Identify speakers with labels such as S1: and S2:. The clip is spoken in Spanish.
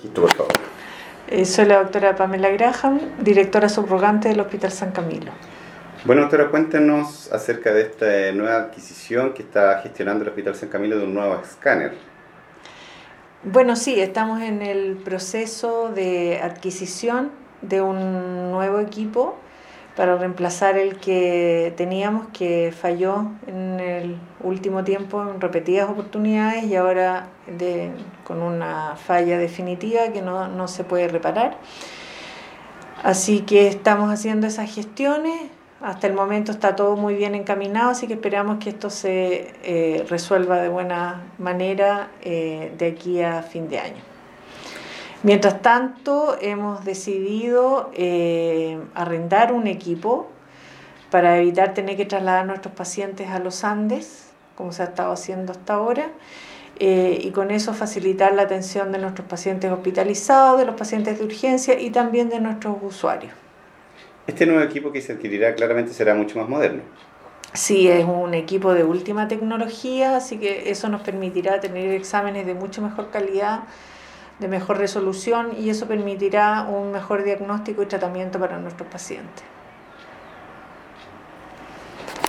S1: Registro, por favor.
S2: Soy la doctora Pamela Graham, directora subrogante del Hospital San Camilo.
S1: Bueno, doctora, cuéntenos acerca de esta nueva adquisición que está gestionando el Hospital San Camilo de un nuevo escáner.
S2: Bueno, sí, estamos en el proceso de adquisición de un nuevo equipo para reemplazar el que teníamos, que falló en el último tiempo en repetidas oportunidades y ahora con una falla definitiva que no se puede reparar. Así que estamos haciendo esas gestiones. Hasta el momento está todo muy bien encaminado, así que esperamos que esto se resuelva de buena manera de aquí a fin de año. Mientras tanto, hemos decidido arrendar un equipo para evitar tener que trasladar a nuestros pacientes a los Andes, como se ha estado haciendo hasta ahora, y con eso facilitar la atención de nuestros pacientes hospitalizados, de los pacientes de urgencia y también de nuestros usuarios.
S1: Este nuevo equipo que se adquirirá claramente será mucho más moderno.
S2: Sí, es un equipo de última tecnología, así que eso nos permitirá tener exámenes de mucho mejor calidad, de mejor resolución, y eso permitirá un mejor diagnóstico y tratamiento para nuestros pacientes.